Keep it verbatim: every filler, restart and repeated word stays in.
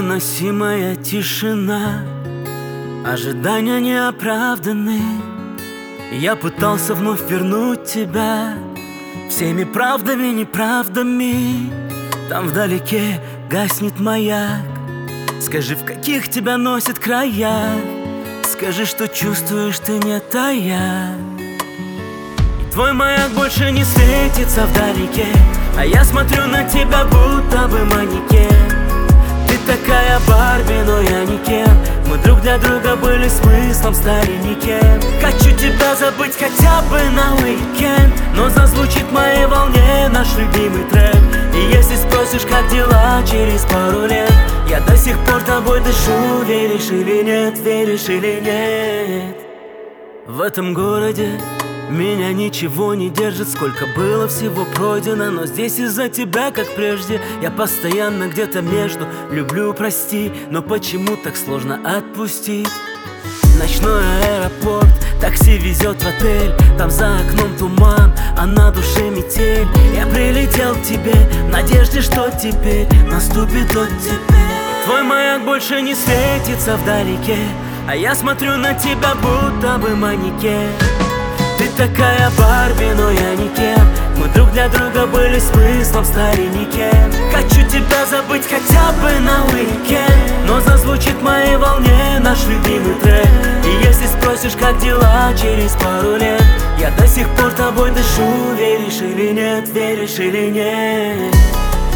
Невыносимая тишина, ожидания неоправданы. Я пытался вновь вернуть тебя всеми правдами, неправдами. Там вдалеке гаснет маяк. Скажи, в каких тебя носит края. Скажи, что чувствуешь ты, не тая. И твой маяк больше не светится вдалеке, а я смотрю на тебя, будто бы манекен. Ты такая Барби, но я не Кен. Мы друг для друга были смыслом, стали никем. Хочу тебя забыть хотя бы на уикенд, но зазвучит в моей волне наш любимый трек. И если спросишь, как дела через пару лет, я до сих пор тобой дышу. Веришь или нет, веришь или нет? В этом городе меня ничего не держит. Сколько было всего пройдено, но здесь из-за тебя, как прежде, я постоянно где-то между. Люблю, прости, но почему так сложно отпустить? Ночной аэропорт, такси везет в отель. Там за окном туман, а на душе метель. Я прилетел к тебе в надежде, что теперь наступит тот теперь. Твой маяк больше не светится вдалеке, а я смотрю на тебя, будто бы манекен. Ты такая Барби, но я не Кен. Мы друг для друга были смыслом, стали никем. Хочу тебя забыть хотя бы на уикенд, но зазвучит в моей волне наш любимый трек. И если спросишь, как дела через пару лет, я до сих пор тобой дышу. Веришь или нет, веришь или нет?